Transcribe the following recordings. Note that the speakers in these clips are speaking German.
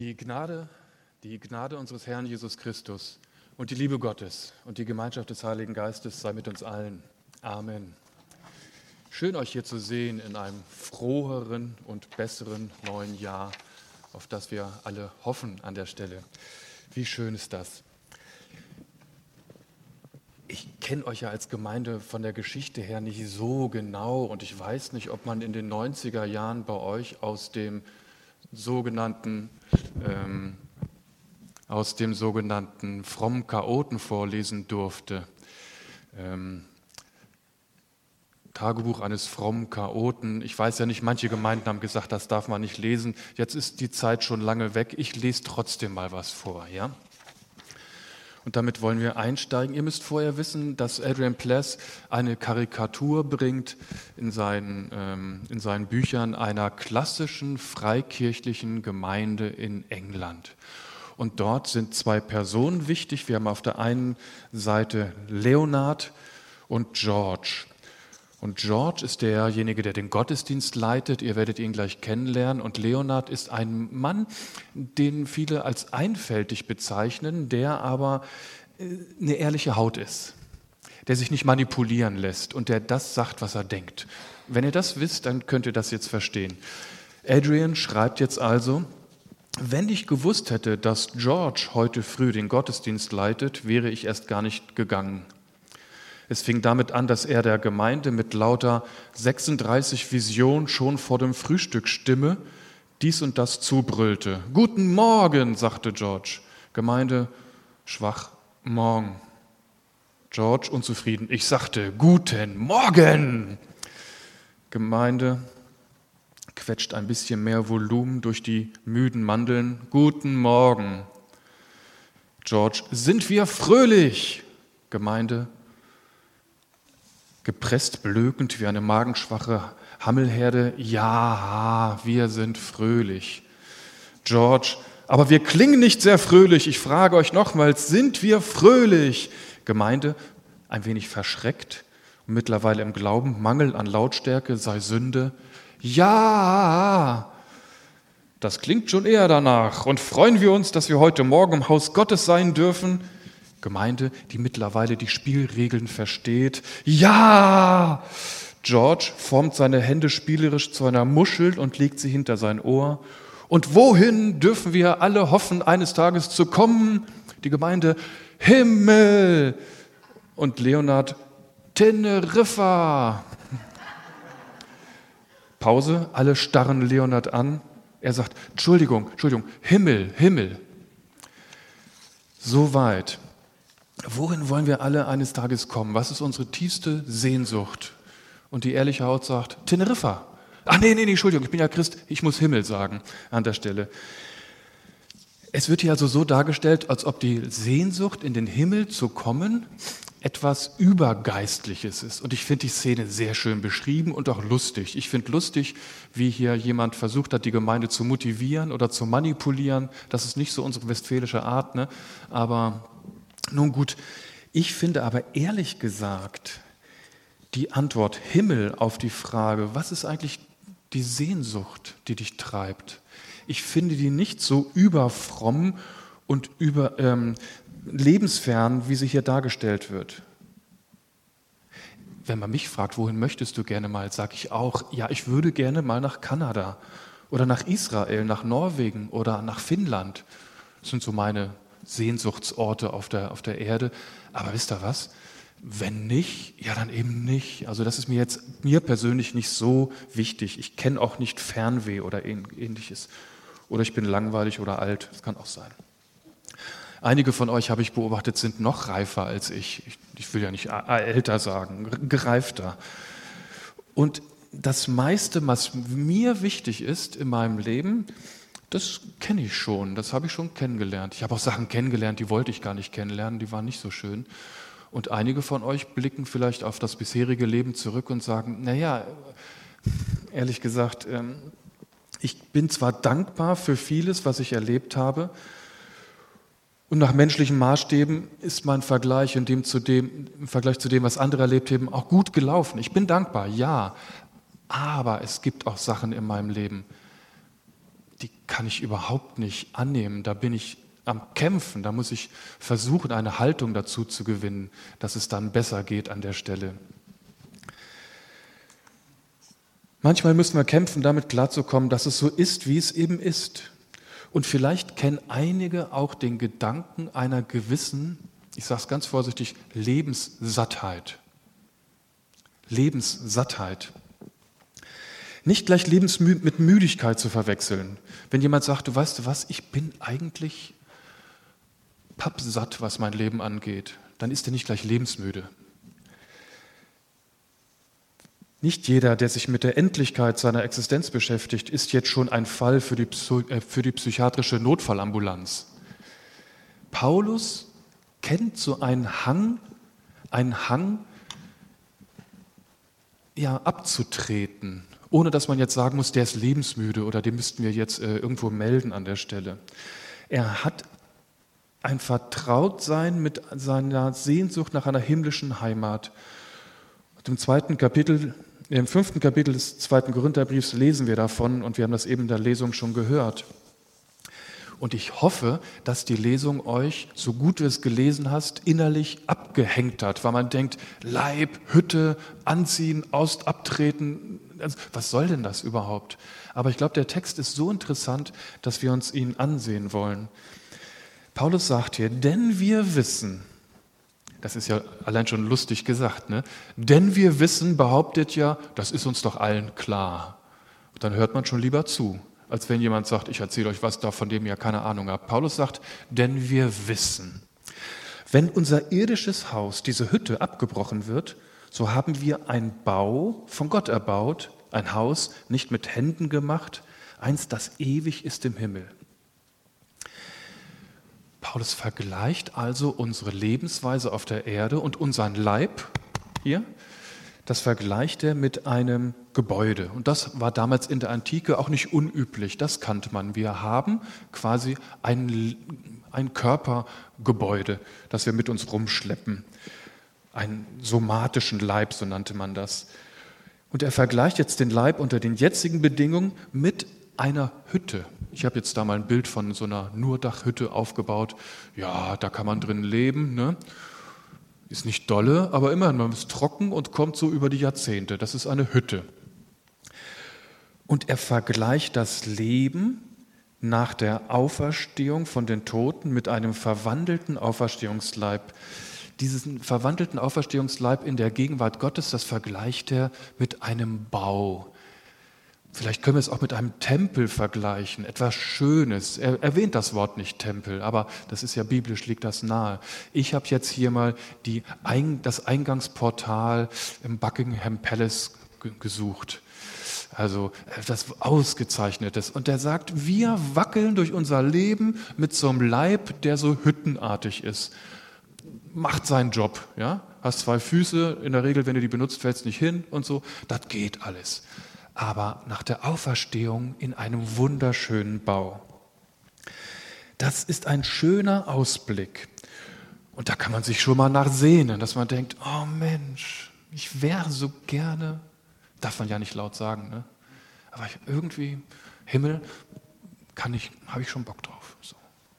Die Gnade, die Gnade unseres Herrn Jesus Christus und die Liebe Gottes und die Gemeinschaft des Heiligen Geistes sei mit uns allen. Amen. Schön, euch hier zu sehen in einem froheren und besseren neuen Jahr, auf das wir alle hoffen an der Stelle. Wie schön ist das? Ich kenne euch ja als Gemeinde von der Geschichte her nicht so genau und ich weiß nicht, ob man in den 90er Jahren bei euch aus dem sogenannten frommen Chaoten vorlesen durfte. Tagebuch eines frommen Chaoten. Ich weiß ja nicht, manche Gemeinden haben gesagt, das darf man nicht lesen. Jetzt ist die Zeit schon lange weg. Ich lese trotzdem mal was vor, ja? Und damit wollen wir einsteigen. Ihr müsst vorher wissen, dass Adrian Pless eine Karikatur bringt in seinen Büchern einer klassischen freikirchlichen Gemeinde in England. Und dort sind zwei Personen wichtig. Wir haben auf der einen Seite Leonard und George. Und George ist derjenige, der den Gottesdienst leitet. Ihr werdet ihn gleich kennenlernen. Und Leonard ist ein Mann, den viele als einfältig bezeichnen, der aber eine ehrliche Haut ist, der sich nicht manipulieren lässt und der das sagt, was er denkt. Wenn ihr das wisst, dann könnt ihr das jetzt verstehen. Adrian schreibt jetzt also: Wenn ich gewusst hätte, dass George heute früh den Gottesdienst leitet, wäre ich erst gar nicht gegangen. Es fing damit an, dass er der Gemeinde mit lauter 36 Visionen schon vor dem Frühstücksstimme dies und das zubrüllte. Guten Morgen, sagte George. Gemeinde schwach, morgen. George unzufrieden. Ich sagte, guten Morgen. Gemeinde quetscht ein bisschen mehr Volumen durch die müden Mandeln. Guten Morgen. George, sind wir fröhlich? Gemeinde gepresst, blökend wie eine magenschwache Hammelherde. Ja, wir sind fröhlich. George, aber wir klingen nicht sehr fröhlich. Ich frage euch nochmals, sind wir fröhlich? Gemeinde, ein wenig verschreckt und mittlerweile im Glauben, Mangel an Lautstärke sei Sünde. Ja, das klingt schon eher danach. Und freuen wir uns, dass wir heute Morgen im Haus Gottes sein dürfen? Gemeinde, die mittlerweile die Spielregeln versteht. Ja! George formt seine Hände spielerisch zu einer Muschel und legt sie hinter sein Ohr. Und wohin dürfen wir alle hoffen, eines Tages zu kommen? Die Gemeinde, Himmel! Und Leonard, Teneriffa! Pause, alle starren Leonard an. Er sagt, Entschuldigung, Himmel, Himmel. Soweit. Wohin wollen wir alle eines Tages kommen? Was ist unsere tiefste Sehnsucht? Und die ehrliche Haut sagt, Teneriffa. Ach nee, Entschuldigung, ich bin ja Christ, ich muss Himmel sagen an der Stelle. Es wird hier also so dargestellt, als ob die Sehnsucht, in den Himmel zu kommen, etwas Übergeistliches ist. Und ich finde die Szene sehr schön beschrieben und auch lustig. Ich finde lustig, wie hier jemand versucht hat, die Gemeinde zu motivieren oder zu manipulieren. Das ist nicht so unsere westfälische Art, ne? Aber nun gut, ich finde aber ehrlich gesagt die Antwort Himmel auf die Frage, was ist eigentlich die Sehnsucht, die dich treibt? Ich finde die nicht so überfromm und lebensfern, wie sie hier dargestellt wird. Wenn man mich fragt, wohin möchtest du gerne mal, sage ich auch, ja, ich würde gerne mal nach Kanada oder nach Israel, nach Norwegen oder nach Finnland. Das sind so meine Sehnsuchtsorte auf der Erde. Aber wisst ihr was? Wenn nicht, ja dann eben nicht. Also das ist mir persönlich nicht so wichtig. Ich kenne auch nicht Fernweh oder ähnliches. Oder ich bin langweilig oder alt. Das kann auch sein. Einige von euch, habe ich beobachtet, sind noch reifer als ich. Ich will ja nicht älter sagen, gereifter. Und das meiste, was mir wichtig ist in meinem Leben, das kenne ich schon, das habe ich schon kennengelernt. Ich habe auch Sachen kennengelernt, die wollte ich gar nicht kennenlernen, die waren nicht so schön. Und einige von euch blicken vielleicht auf das bisherige Leben zurück und sagen, naja, ehrlich gesagt, ich bin zwar dankbar für vieles, was ich erlebt habe, und nach menschlichen Maßstäben ist mein Vergleich im Vergleich zu dem, was andere erlebt haben, auch gut gelaufen. Ich bin dankbar, ja, aber es gibt auch Sachen in meinem Leben, die kann ich überhaupt nicht annehmen. Da bin ich am Kämpfen, da muss ich versuchen, eine Haltung dazu zu gewinnen, dass es dann besser geht an der Stelle. Manchmal müssen wir kämpfen, damit klarzukommen, dass es so ist, wie es eben ist. Und vielleicht kennen einige auch den Gedanken einer gewissen, ich sage es ganz vorsichtig, Lebenssattheit. Lebenssattheit. Nicht gleich mit Müdigkeit zu verwechseln. Wenn jemand sagt, du weißt was, ich bin eigentlich pappsatt, was mein Leben angeht, dann ist er nicht gleich lebensmüde. Nicht jeder, der sich mit der Endlichkeit seiner Existenz beschäftigt, ist jetzt schon ein Fall für die psychiatrische Notfallambulanz. Paulus kennt so einen Hang, abzutreten, ohne dass man jetzt sagen muss, der ist lebensmüde oder den müssten wir jetzt irgendwo melden an der Stelle. Er hat ein Vertrautsein mit seiner Sehnsucht nach einer himmlischen Heimat. Im 5. Kapitel des 2. Korintherbriefs lesen wir davon und wir haben das eben in der Lesung schon gehört. Und ich hoffe, dass die Lesung euch, so gut du es gelesen hast, innerlich abgehängt hat, weil man denkt, Leib, Hütte, anziehen, abtreten, was soll denn das überhaupt? Aber ich glaube, der Text ist so interessant, dass wir uns ihn ansehen wollen. Paulus sagt hier, denn wir wissen, das ist ja allein schon lustig gesagt, ne? Denn wir wissen, behauptet ja, das ist uns doch allen klar. Und dann hört man schon lieber zu, als wenn jemand sagt, ich erzähle euch was da, von dem ihr keine Ahnung habt. Paulus sagt, denn wir wissen, wenn unser irdisches Haus, diese Hütte, abgebrochen wird, so haben wir ein Bau von Gott erbaut, ein Haus nicht mit Händen gemacht, eins, das ewig ist im Himmel. Paulus vergleicht also unsere Lebensweise auf der Erde und unseren Leib hier, das vergleicht er mit einem Gebäude. Und das war damals in der Antike auch nicht unüblich, das kannte man. Wir haben quasi ein Körpergebäude, das wir mit uns rumschleppen. Einen somatischen Leib, so nannte man das. Und er vergleicht jetzt den Leib unter den jetzigen Bedingungen mit einer Hütte. Ich habe jetzt da mal ein Bild von so einer Nurdachhütte aufgebaut. Ja, da kann man drin leben, ne? Ist nicht dolle, aber immerhin, man ist trocken und kommt so über die Jahrzehnte. Das ist eine Hütte. Und er vergleicht das Leben nach der Auferstehung von den Toten mit einem verwandelten Auferstehungsleib. Diesen verwandelten Auferstehungsleib in der Gegenwart Gottes, das vergleicht er mit einem Bau. Vielleicht können wir es auch mit einem Tempel vergleichen, etwas Schönes. Er erwähnt das Wort nicht Tempel, aber das ist ja biblisch, liegt das nahe. Ich habe jetzt hier mal das Eingangsportal im Buckingham Palace gesucht. Also etwas Ausgezeichnetes. Und er sagt, wir wackeln durch unser Leben mit so einem Leib, der so hüttenartig ist. Macht seinen Job. Ja? Hast 2 Füße, in der Regel, wenn du die benutzt, fällst nicht hin und so. Das geht alles. Aber nach der Auferstehung in einem wunderschönen Bau. Das ist ein schöner Ausblick. Und da kann man sich schon mal nachsehnen, dass man denkt, oh Mensch, ich wäre so gerne, darf man ja nicht laut sagen, ne? Aber irgendwie, Himmel, habe ich schon Bock drauf. So.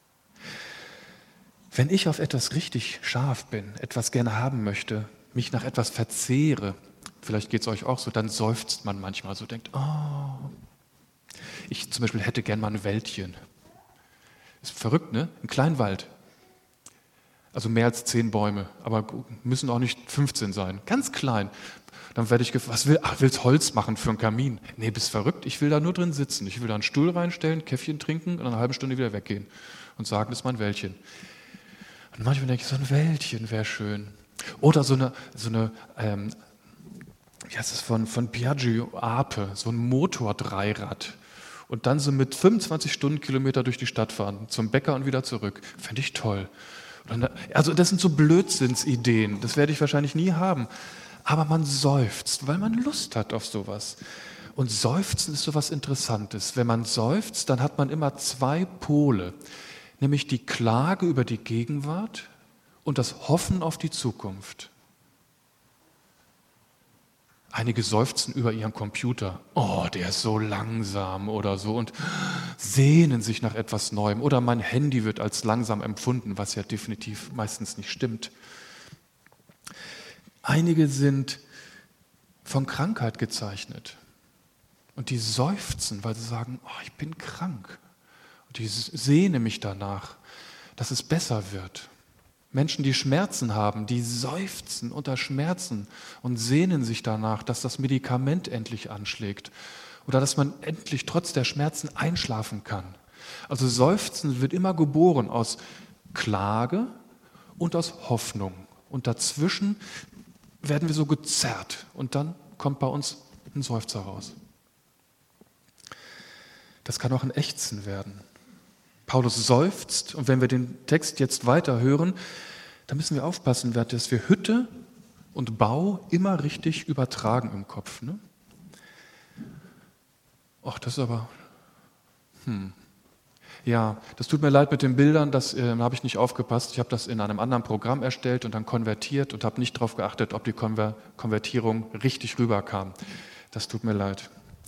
Wenn ich auf etwas richtig scharf bin, etwas gerne haben möchte, mich nach etwas verzehre, vielleicht geht es euch auch so, dann seufzt man manchmal so, denkt, oh, ich zum Beispiel hätte gern mal ein Wäldchen. Ist verrückt, ne? Ein Kleinwald. Also mehr als 10 Bäume, aber müssen auch nicht 15 sein. Ganz klein. Dann werde ich gefragt, willst Holz machen für einen Kamin? Nee, bist verrückt, ich will da nur drin sitzen. Ich will da einen Stuhl reinstellen, Käffchen trinken und eine halbe Stunde wieder weggehen und sagen, das ist mein Wäldchen. Und manchmal denke ich, so ein Wäldchen wäre schön. Oder so eine wie heißt es, von Piaggio Ape, so ein Motor-Dreirad. Und dann so mit 25 Stundenkilometer durch die Stadt fahren, zum Bäcker und wieder zurück. Fände ich toll. Also das sind so Blödsinnsideen, das werde ich wahrscheinlich nie haben. Aber man seufzt, weil man Lust hat auf sowas. Und Seufzen ist sowas Interessantes. Wenn man seufzt, dann hat man immer 2 Pole, nämlich die Klage über die Gegenwart und das Hoffen auf die Zukunft. Einige seufzen über ihren Computer. Oh, der ist so langsam oder so und sehnen sich nach etwas Neuem. Oder mein Handy wird als langsam empfunden, was ja definitiv meistens nicht stimmt. Einige sind von Krankheit gezeichnet und die seufzen, weil sie sagen, oh, ich bin krank. Und ich sehne mich danach, dass es besser wird. Menschen, die Schmerzen haben, die seufzen unter Schmerzen und sehnen sich danach, dass das Medikament endlich anschlägt oder dass man endlich trotz der Schmerzen einschlafen kann. Also Seufzen wird immer geboren aus Klage und aus Hoffnung. Und dazwischen werden wir so gezerrt und dann kommt bei uns ein Seufzer raus. Das kann auch ein Ächzen werden. Paulus seufzt und wenn wir den Text jetzt weiter hören, dann müssen wir aufpassen, dass wir Hütte und Bau immer richtig übertragen im Kopf. Ne? Ach, das ist aber... Ja, das tut mir leid mit den Bildern, das habe ich nicht aufgepasst. Ich habe das in einem anderen Programm erstellt und dann konvertiert und habe nicht darauf geachtet, ob die Konvertierung richtig rüberkam. Das tut mir leid.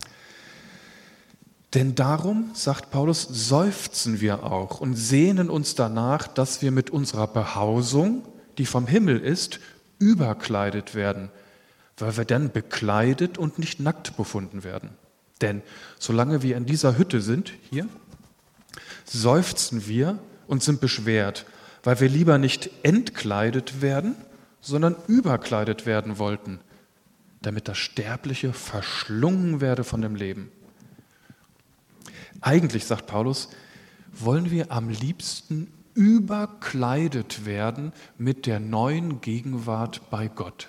Denn darum, sagt Paulus, seufzen wir auch und sehnen uns danach, dass wir mit unserer Behausung, die vom Himmel ist, überkleidet werden, weil wir dann bekleidet und nicht nackt befunden werden. Denn solange wir in dieser Hütte sind, hier, seufzen wir und sind beschwert, weil wir lieber nicht entkleidet werden, sondern überkleidet werden wollten, damit das Sterbliche verschlungen werde von dem Leben. Eigentlich, sagt Paulus, wollen wir am liebsten überkleidet werden mit der neuen Gegenwart bei Gott.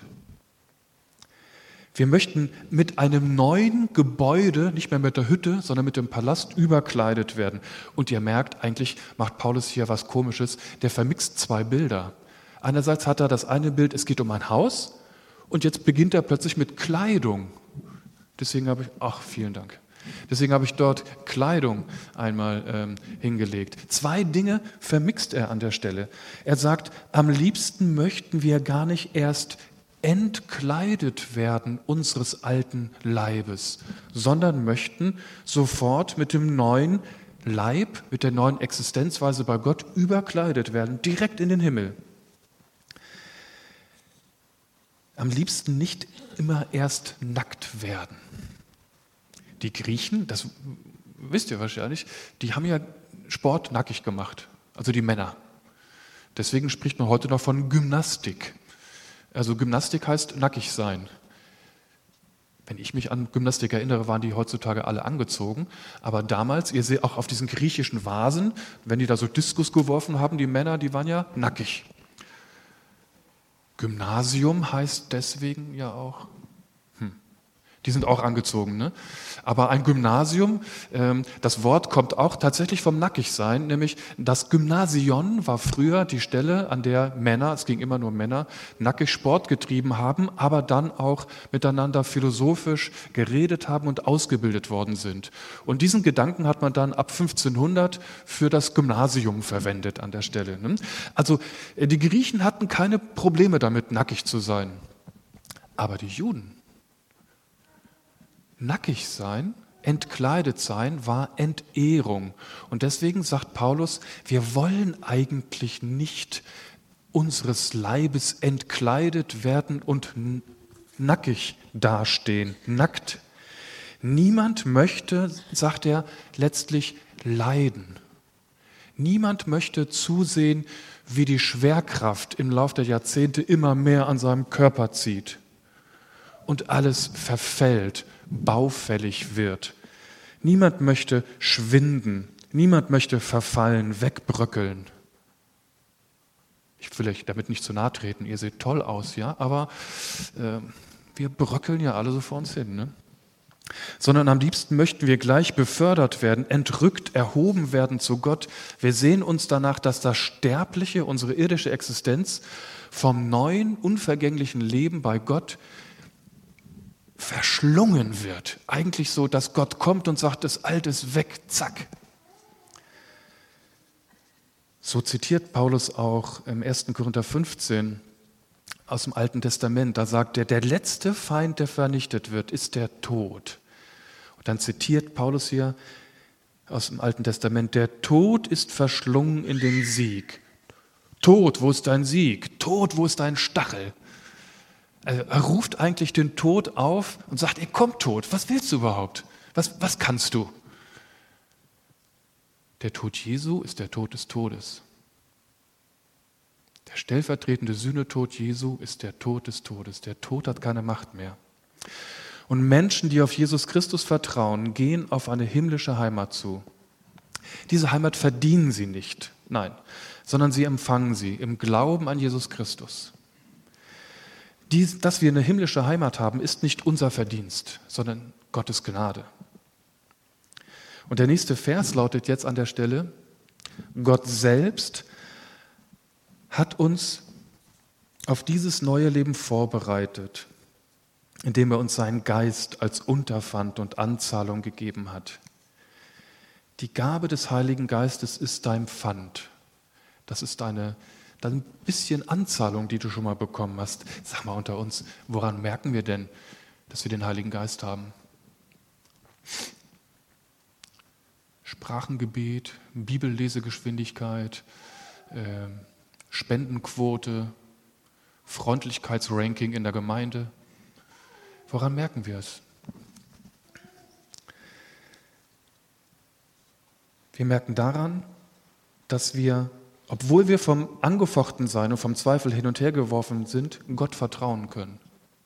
Wir möchten mit einem neuen Gebäude, nicht mehr mit der Hütte, sondern mit dem Palast überkleidet werden. Und ihr merkt, eigentlich macht Paulus hier was Komisches, der vermixt zwei Bilder. Einerseits hat er das eine Bild, es geht um ein Haus und jetzt beginnt er plötzlich mit Kleidung. Deswegen habe ich dort Kleidung einmal hingelegt. Zwei Dinge vermixt er an der Stelle. Er sagt, am liebsten möchten wir gar nicht erst entkleidet werden unseres alten Leibes, sondern möchten sofort mit dem neuen Leib, mit der neuen Existenzweise bei Gott überkleidet werden, direkt in den Himmel. Am liebsten nicht immer erst nackt werden. Die Griechen, das wisst ihr wahrscheinlich, die haben ja Sport nackig gemacht, also die Männer. Deswegen spricht man heute noch von Gymnastik. Also Gymnastik heißt nackig sein. Wenn ich mich an Gymnastik erinnere, waren die heutzutage alle angezogen. Aber damals, ihr seht auch auf diesen griechischen Vasen, wenn die da so Diskus geworfen haben, die Männer, die waren ja nackig. Gymnasium heißt deswegen ja auch, die sind auch angezogen, ne? Aber ein Gymnasium, das Wort kommt auch tatsächlich vom Nackigsein, nämlich das Gymnasion war früher die Stelle, an der Männer, es ging immer nur Männer, nackig Sport getrieben haben, aber dann auch miteinander philosophisch geredet haben und ausgebildet worden sind. Und diesen Gedanken hat man dann ab 1500 für das Gymnasium verwendet an der Stelle. Ne? Also die Griechen hatten keine Probleme damit, nackig zu sein, aber die Juden. Nackig sein, entkleidet sein, war Entehrung. Und deswegen sagt Paulus, wir wollen eigentlich nicht unseres Leibes entkleidet werden und nackig dastehen, nackt. Niemand möchte, sagt er, letztlich leiden. Niemand möchte zusehen, wie die Schwerkraft im Laufe der Jahrzehnte immer mehr an seinem Körper zieht und alles verfällt, baufällig wird. Niemand möchte schwinden, niemand möchte verfallen, wegbröckeln. Ich will euch damit nicht zu nahe treten, ihr seht toll aus, ja, aber wir bröckeln ja alle so vor uns hin, ne? Sondern am liebsten möchten wir gleich befördert werden, entrückt, erhoben werden zu Gott. Wir sehen uns danach, dass das Sterbliche, unsere irdische Existenz, vom neuen, unvergänglichen Leben bei Gott verschlungen wird. Eigentlich so, dass Gott kommt und sagt, das Alte ist weg, zack. So zitiert Paulus auch im 1. Korinther 15 aus dem Alten Testament. Da sagt er, der letzte Feind, der vernichtet wird, ist der Tod. Und dann zitiert Paulus hier aus dem Alten Testament, der Tod ist verschlungen in den Sieg. Tod, wo ist dein Sieg? Tod, wo ist dein Stachel? Also er ruft eigentlich den Tod auf und sagt, ey, komm Tod, was willst du überhaupt? Was kannst du? Der Tod Jesu ist der Tod des Todes. Der stellvertretende Sühnetod Jesu ist der Tod des Todes. Der Tod hat keine Macht mehr. Und Menschen, die auf Jesus Christus vertrauen, gehen auf eine himmlische Heimat zu. Diese Heimat verdienen sie nicht, nein, sondern sie empfangen sie im Glauben an Jesus Christus. Dass wir eine himmlische Heimat haben, ist nicht unser Verdienst, sondern Gottes Gnade. Und der nächste Vers lautet jetzt an der Stelle, Gott selbst hat uns auf dieses neue Leben vorbereitet, indem er uns seinen Geist als Unterpfand und Anzahlung gegeben hat. Die Gabe des Heiligen Geistes ist dein Pfand. Das ist ein bisschen Anzahlung, die du schon mal bekommen hast. Sag mal unter uns, woran merken wir denn, dass wir den Heiligen Geist haben? Sprachengebet, Bibellesegeschwindigkeit, Spendenquote, Freundlichkeitsranking in der Gemeinde. Woran merken wir es? Wir merken daran, dass wir, obwohl wir vom Angefochtensein und vom Zweifel hin und her geworfen sind, Gott vertrauen können.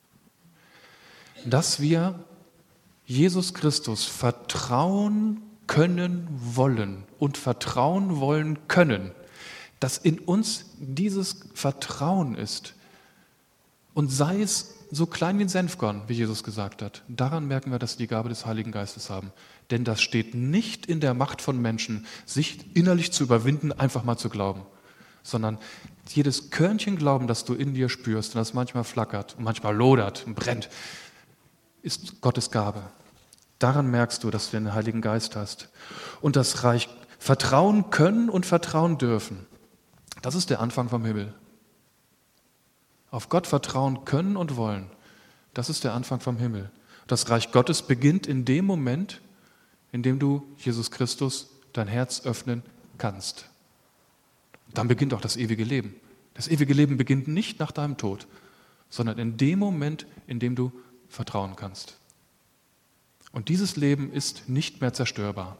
Dass wir Jesus Christus vertrauen können wollen und vertrauen wollen können, dass in uns dieses Vertrauen ist und sei es so klein wie ein Senfkorn, wie Jesus gesagt hat, daran merken wir, dass wir die Gabe des Heiligen Geistes haben. Denn das steht nicht in der Macht von Menschen, sich innerlich zu überwinden, einfach mal zu glauben, sondern jedes Körnchen Glauben, das du in dir spürst und das manchmal flackert und manchmal lodert und brennt, ist Gottes Gabe. Daran merkst du, dass du den Heiligen Geist hast. Und das Reich vertrauen können und vertrauen dürfen. Das ist der Anfang vom Himmel. Auf Gott vertrauen können und wollen. Das ist der Anfang vom Himmel. Das Reich Gottes beginnt in dem Moment, in dem du Jesus Christus dein Herz öffnen kannst. Dann beginnt auch das ewige Leben. Das ewige Leben beginnt nicht nach deinem Tod, sondern in dem Moment, in dem du vertrauen kannst. Und dieses Leben ist nicht mehr zerstörbar.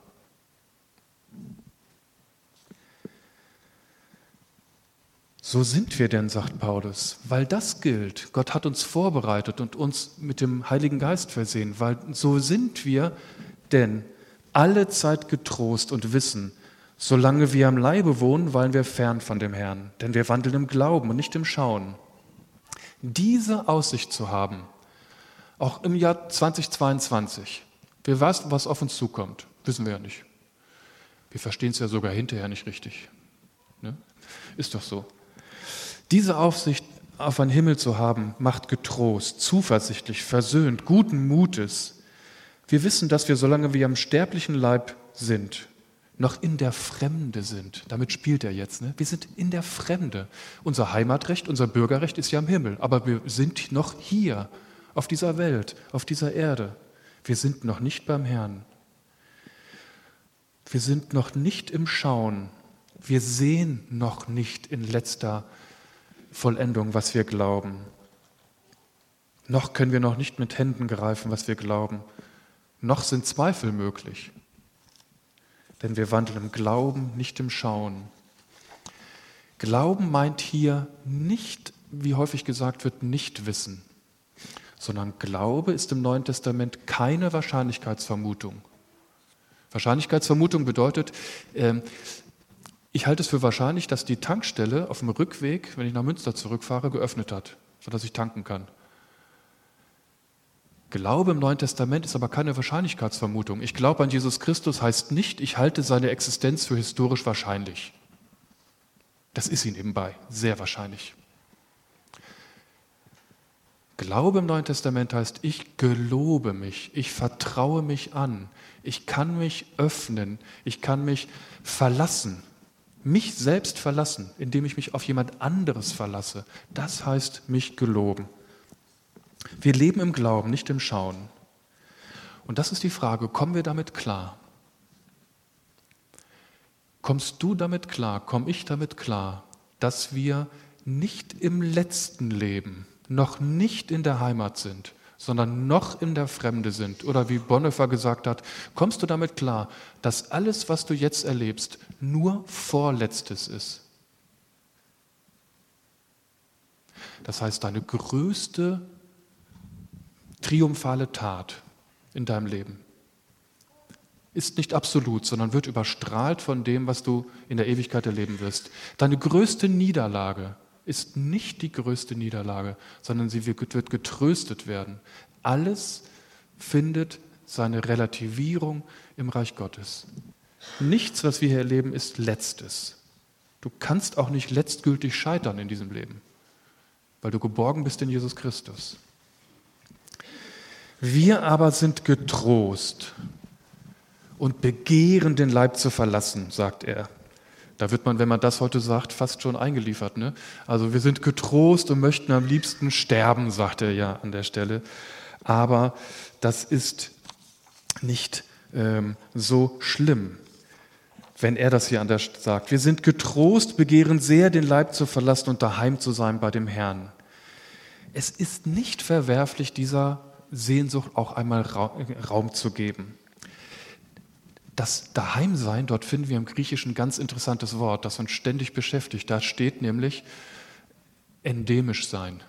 So sind wir denn, sagt Paulus, weil das gilt. Gott hat uns vorbereitet und uns mit dem Heiligen Geist versehen, weil so sind wir denn alle Zeit getrost und wissen, solange wir am Leibe wohnen, weilen wir fern von dem Herrn, denn wir wandeln im Glauben und nicht im Schauen. Diese Aussicht zu haben, auch im Jahr 2022, wer weiß, was auf uns zukommt, wissen wir ja nicht. Wir verstehen es ja sogar hinterher nicht richtig. Ne? Ist doch so. Diese Aussicht auf einen Himmel zu haben, macht getrost, zuversichtlich, versöhnt, guten Mutes. Wir wissen, dass wir, solange wir am sterblichen Leib sind, noch in der Fremde sind. Damit spielt er jetzt. Ne? Wir sind in der Fremde. Unser Heimatrecht, unser Bürgerrecht ist ja im Himmel, aber wir sind noch hier, auf dieser Welt, auf dieser Erde. Wir sind noch nicht beim Herrn. Wir sind noch nicht im Schauen. Wir sehen noch nicht in letzter Vollendung, was wir glauben. Noch können wir noch nicht mit Händen greifen, was wir glauben. Noch sind Zweifel möglich. Denn wir wandeln im Glauben, nicht im Schauen. Glauben meint hier nicht, wie häufig gesagt wird, nicht wissen, sondern Glaube ist im Neuen Testament keine Wahrscheinlichkeitsvermutung. Wahrscheinlichkeitsvermutung bedeutet, ich halte es für wahrscheinlich, dass die Tankstelle auf dem Rückweg, wenn ich nach Münster zurückfahre, geöffnet hat, sodass ich tanken kann. Glaube im Neuen Testament ist aber keine Wahrscheinlichkeitsvermutung. Ich glaube an Jesus Christus heißt nicht, ich halte seine Existenz für historisch wahrscheinlich. Das ist sie nebenbei, sehr wahrscheinlich. Glaube im Neuen Testament heißt, ich gelobe mich, ich vertraue mich an, ich kann mich öffnen, ich kann mich verlassen. Mich selbst verlassen, indem ich mich auf jemand anderes verlasse, das heißt mich geloben. Wir leben im Glauben, nicht im Schauen. Und das ist die Frage, kommen wir damit klar? Kommst du damit klar, komme ich damit klar, dass wir nicht im letzten Leben, noch nicht in der Heimat sind, sondern noch in der Fremde sind? Oder wie Bonhoeffer gesagt hat, kommst du damit klar, dass alles, was du jetzt erlebst, nur Vorletztes ist? Das heißt, deine größte triumphale Tat in deinem Leben ist nicht absolut, sondern wird überstrahlt von dem, was du in der Ewigkeit erleben wirst. Deine größte Niederlage ist nicht die größte Niederlage, sondern sie wird getröstet werden. Alles findet seine Relativierung im Reich Gottes. Nichts, was wir hier erleben, ist Letztes. Du kannst auch nicht letztgültig scheitern in diesem Leben, weil du geborgen bist in Jesus Christus. Wir aber sind getrost und begehren, den Leib zu verlassen, sagt er. Da wird man, wenn man das heute sagt, fast schon eingeliefert. Ne? Also wir sind getrost und möchten am liebsten sterben, sagt er ja an der Stelle. Aber das ist nicht so schlimm, wenn er das hier sagt. Wir sind getrost, begehren sehr, den Leib zu verlassen und daheim zu sein bei dem Herrn. Es ist nicht verwerflich, dieser Sehnsucht auch einmal Raum zu geben. Das Daheimsein, dort finden wir im Griechischen ein ganz interessantes Wort, das uns ständig beschäftigt. Da steht nämlich endemisch sein.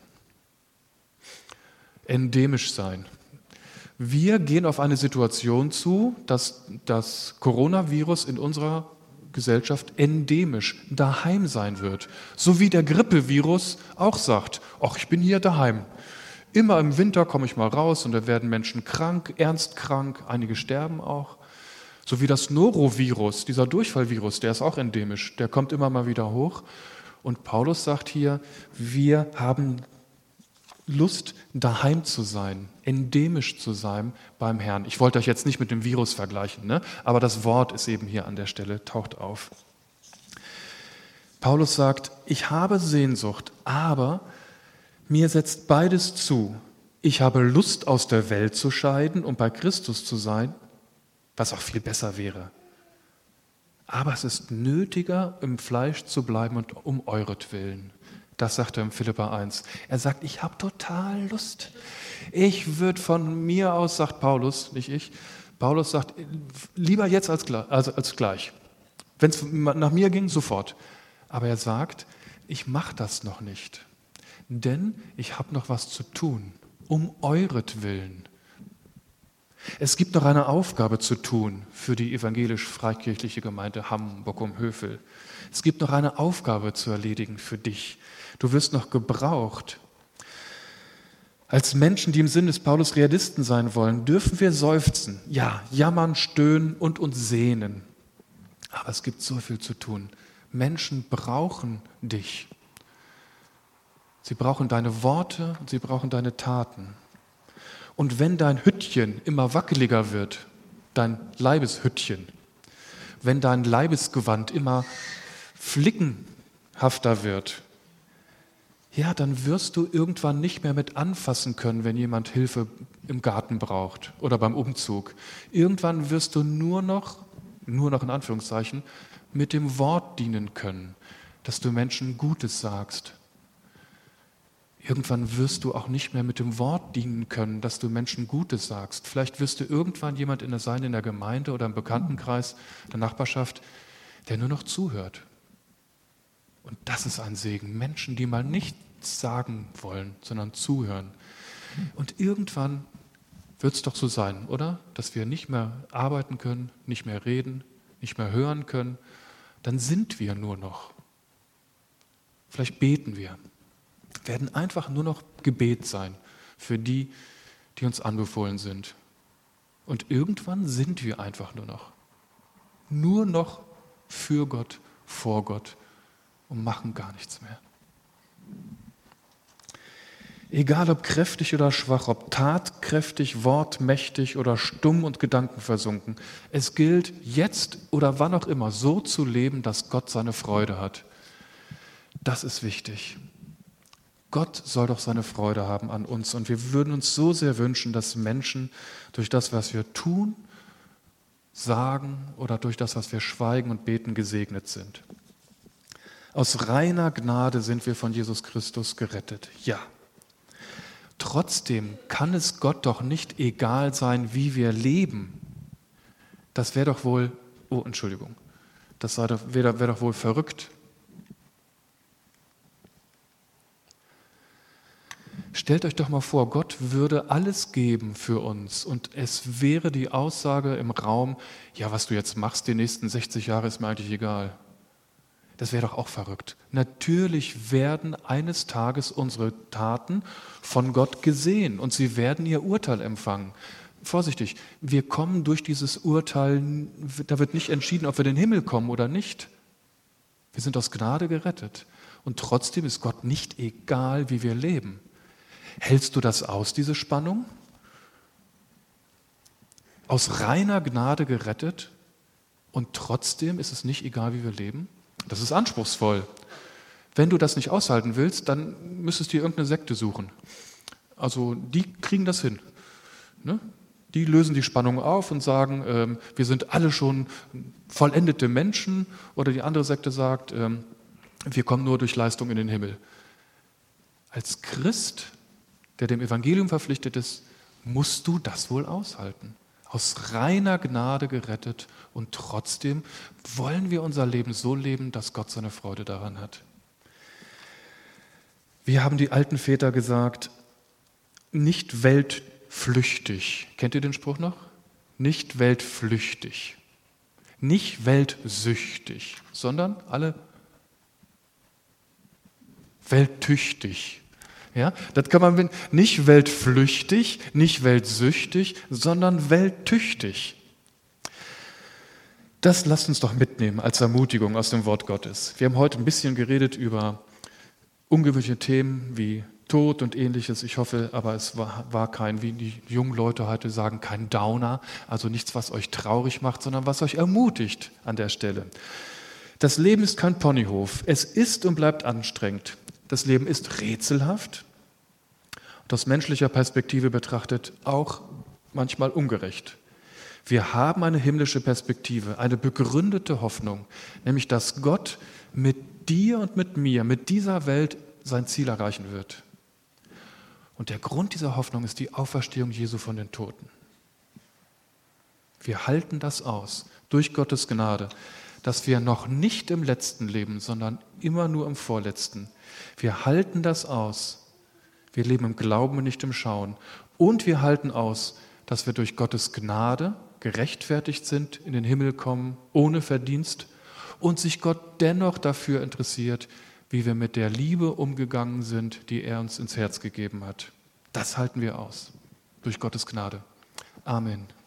Endemisch sein. Wir gehen auf eine Situation zu, dass das Coronavirus in unserer Gesellschaft endemisch daheim sein wird. So wie der Grippevirus auch sagt, ach, ich bin hier daheim. Immer im Winter komme ich mal raus und da werden Menschen krank, ernst krank, einige sterben auch. So wie das Norovirus, dieser Durchfallvirus, der ist auch endemisch, der kommt immer mal wieder hoch. Und Paulus sagt hier, wir haben Lust, daheim zu sein, endemisch zu sein beim Herrn. Ich wollte euch jetzt nicht mit dem Virus vergleichen, ne? Aber das Wort ist eben hier an der Stelle, taucht auf. Paulus sagt, ich habe Sehnsucht, aber mir setzt beides zu. Ich habe Lust, aus der Welt zu scheiden, um bei Christus zu sein, was auch viel besser wäre. Aber es ist nötiger, im Fleisch zu bleiben und um euretwillen. Das sagt er im Philipper 1. Er sagt, ich habe total Lust. Ich würde von mir aus, sagt Paulus, nicht ich, Paulus sagt, lieber jetzt als gleich. Wenn es nach mir ging, sofort. Aber er sagt, ich mache das noch nicht, denn ich habe noch was zu tun, um euretwillen. Es gibt noch eine Aufgabe zu tun für die evangelisch-freikirchliche Gemeinde Hamburg-Hövel. Es gibt noch eine Aufgabe zu erledigen für dich. Du wirst noch gebraucht. Als Menschen, die im Sinn des Paulus Realisten sein wollen, dürfen wir seufzen, ja, jammern, stöhnen und uns sehnen. Aber es gibt so viel zu tun. Menschen brauchen dich. Sie brauchen deine Worte und sie brauchen deine Taten. Und wenn dein Hüttchen immer wackeliger wird, dein Leibeshüttchen, wenn dein Leibesgewand immer flickenhafter wird, ja, dann wirst du irgendwann nicht mehr mit anfassen können, wenn jemand Hilfe im Garten braucht oder beim Umzug. Irgendwann wirst du nur noch in Anführungszeichen, mit dem Wort dienen können, dass du Menschen Gutes sagst. Irgendwann wirst du auch nicht mehr mit dem Wort dienen können, dass du Menschen Gutes sagst. Vielleicht wirst du irgendwann jemand in der Gemeinde oder im Bekanntenkreis, der Nachbarschaft, der nur noch zuhört. Und das ist ein Segen. Menschen, die mal nichts sagen wollen, sondern zuhören. Und irgendwann wird es doch so sein, oder? Dass wir nicht mehr arbeiten können, nicht mehr reden, nicht mehr hören können. Dann sind wir nur noch. Vielleicht beten wir. Werden einfach nur noch Gebet sein für die, die uns anbefohlen sind. Und irgendwann sind wir einfach nur noch für Gott, vor Gott und machen gar nichts mehr. Egal ob kräftig oder schwach, ob tatkräftig, wortmächtig oder stumm und gedankenversunken. Es gilt jetzt oder wann auch immer so zu leben, dass Gott seine Freude hat. Das ist wichtig. Gott soll doch seine Freude haben an uns und wir würden uns so sehr wünschen, dass Menschen durch das, was wir tun, sagen oder durch das, was wir schweigen und beten, gesegnet sind. Aus reiner Gnade sind wir von Jesus Christus gerettet. Ja. Trotzdem kann es Gott doch nicht egal sein, wie wir leben. Das wäre doch wohl, das wäre doch wohl verrückt. Stellt euch doch mal vor, Gott würde alles geben für uns und es wäre die Aussage im Raum, ja, was du jetzt machst die nächsten 60 Jahre ist mir eigentlich egal. Das wäre doch auch verrückt. Natürlich werden eines Tages unsere Taten von Gott gesehen und sie werden ihr Urteil empfangen. Vorsichtig, wir kommen durch dieses Urteil, da wird nicht entschieden, ob wir in den Himmel kommen oder nicht. Wir sind aus Gnade gerettet und trotzdem ist Gott nicht egal, wie wir leben. Hältst du das aus, diese Spannung? Aus reiner Gnade gerettet und trotzdem ist es nicht egal, wie wir leben? Das ist anspruchsvoll. Wenn du das nicht aushalten willst, dann müsstest du dir irgendeine Sekte suchen. Also die kriegen das hin. Ne? Die lösen die Spannung auf und sagen, wir sind alle schon vollendete Menschen. Oder die andere Sekte sagt, wir kommen nur durch Leistung in den Himmel. Als Christ, der dem Evangelium verpflichtet ist, musst du das wohl aushalten. Aus reiner Gnade gerettet und trotzdem wollen wir unser Leben so leben, dass Gott seine Freude daran hat. Wir haben die alten Väter gesagt, nicht weltflüchtig. Kennt ihr den Spruch noch? Nicht weltflüchtig. Nicht weltsüchtig, sondern alle welttüchtig. Ja, das kann man nicht weltflüchtig, nicht weltsüchtig, sondern welttüchtig. Das lasst uns doch mitnehmen als Ermutigung aus dem Wort Gottes. Wir haben heute ein bisschen geredet über ungewöhnliche Themen wie Tod und Ähnliches. Ich hoffe, aber es war kein, wie die jungen Leute heute sagen, kein Downer, also nichts, was euch traurig macht, sondern was euch ermutigt an der Stelle. Das Leben ist kein Ponyhof. Es ist und bleibt anstrengend. Das Leben ist rätselhaft und aus menschlicher Perspektive betrachtet auch manchmal ungerecht. Wir haben eine himmlische Perspektive, eine begründete Hoffnung, nämlich dass Gott mit dir und mit mir, mit dieser Welt sein Ziel erreichen wird. Und der Grund dieser Hoffnung ist die Auferstehung Jesu von den Toten. Wir halten das aus, durch Gottes Gnade, dass wir noch nicht im letzten leben, sondern immer nur im vorletzten. Wir halten das aus. Wir leben im Glauben und nicht im Schauen. Und wir halten aus, dass wir durch Gottes Gnade gerechtfertigt sind, in den Himmel kommen, ohne Verdienst und sich Gott dennoch dafür interessiert, wie wir mit der Liebe umgegangen sind, die er uns ins Herz gegeben hat. Das halten wir aus, durch Gottes Gnade. Amen.